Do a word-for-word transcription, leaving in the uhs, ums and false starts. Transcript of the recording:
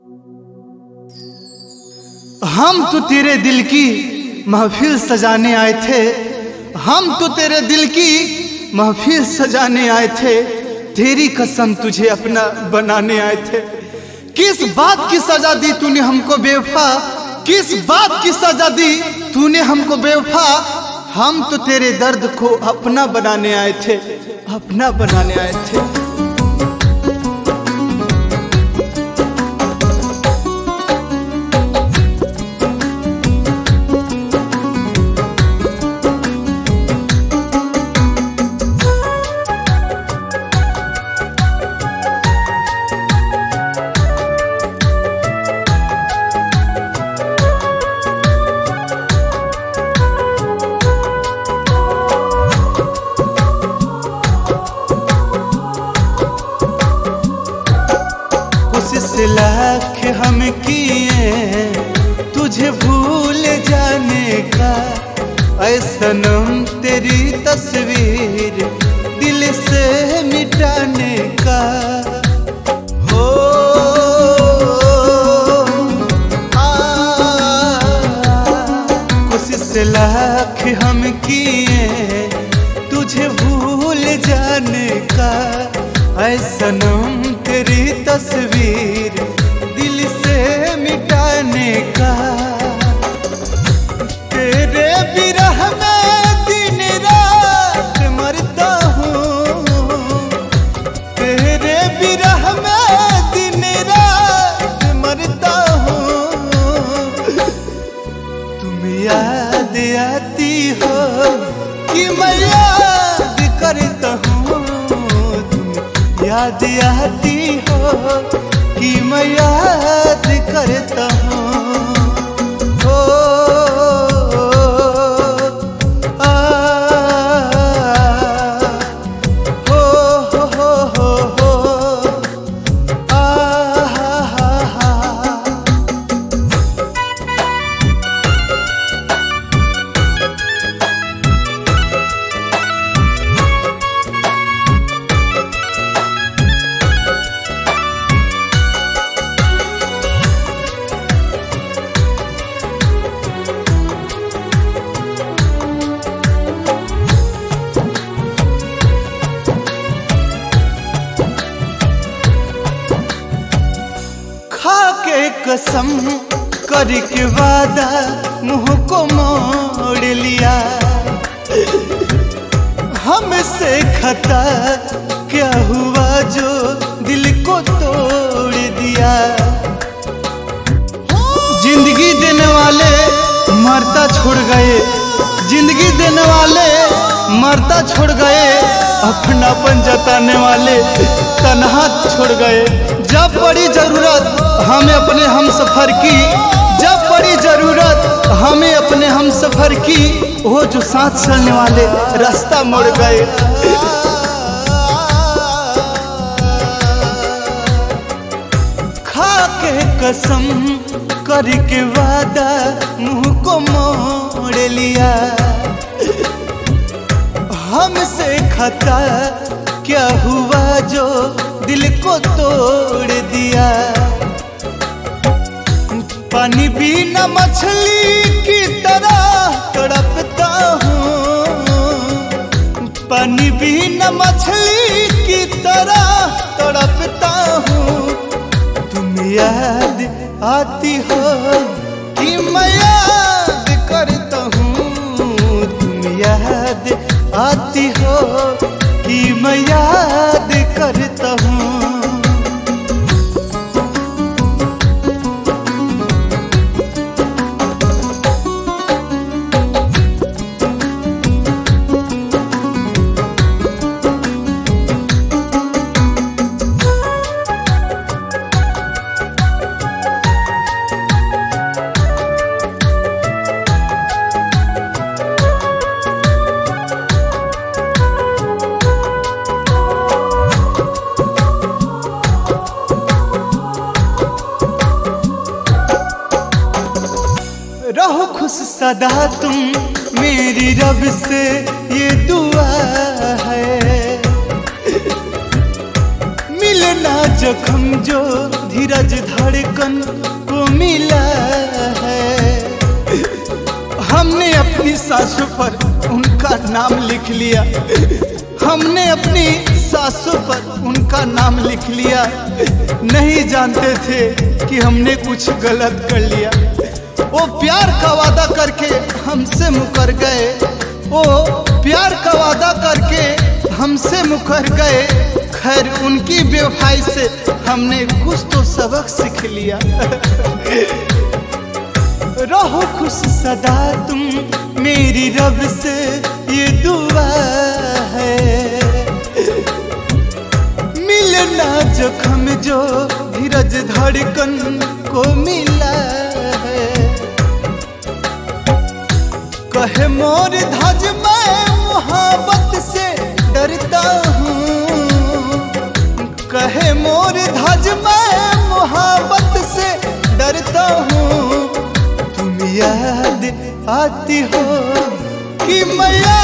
हम तो तेरे दिल की महफिल सजाने आए थे, हम तो तेरे दिल की महफिल सजाने आए थे, तेरी कसम तुझे अपना बनाने आए थे। किस बात की सजा दी तूने हमको बेवफा, किस बात की सजा दी तूने हमको बेवफा। हम तो तेरे दर्द को अपना बनाने आए थे, अपना बनाने आए थे। लाख हम किए तुझे भूल जाने का, ऐ सनम तेरी तस्वीर दिल से मिटाने का। हो कोशिश लाख हम किए तुझे भूल जाने का, ऐ सनम तेरी तस्वीर दिल से मिटाने का। तेरे विरह में दिन रात मरता हूँ, तेरे विरह में दिन रात मरता हूँ। तुम याद आती हो कि मैं याद करता हूँ, याद आती हो कि मैं याद करता हूँ। हो आ हो हो हो हो हो आ हा हा हा। कसम करके वादा मुँह को मोड़ लिया, हमसे खता क्या हुआ जो दिल को तोड़ दिया। जिंदगी देने वाले मरता छोड़ गए, जिंदगी देने वाले मरता छोड़ गए, अपनापन जताने वाले तन्हा छोड़ गए। जब बड़ी जरूरत हमें अपने हम सफर की, जब बड़ी जरूरत हमें अपने हम सफर की, वो जो साथ चलने वाले रास्ता मोड़ गए। खा के कसम करके वादा मुँह को मोड़ लिया, हमसे खता क्या हुआ जो दिल को तोड़ दिया। पानी बिना मछली की तरह तड़पता हूँ, पानी बिना मछली की तरह तड़पता हूँ। तुम याद आती हो कि मैं याद करता हूँ, तुम याद आती हो कि मैं याद करता हूँ। रहो खुश सदा तुम मेरी रब से ये दुआ है, मिल मिलना जख्म जो धीरज धड़कन को मिला है। हमने अपनी सांसों पर उनका नाम लिख लिया, हमने अपनी सांसों पर उनका नाम लिख लिया। नहीं जानते थे कि हमने कुछ गलत कर लिया। वो प्यार का वादा करके हमसे मुकर गए, वो प्यार का वादा करके हमसे मुकर गए। खैर उनकी बेवफाई से हमने कुछ तो सबक सीख लिया। रहो खुश सदा तुम मेरी रब से ये दुआ है। मिलना जख्म जो धीरज धड़कन को मिला है। कहे मोर धज मैं मोहब्बत से डरता हूँ, कहे मोर धज मैं मोहब्बत से डरता हूँ। तुम याद आती हो कि मैं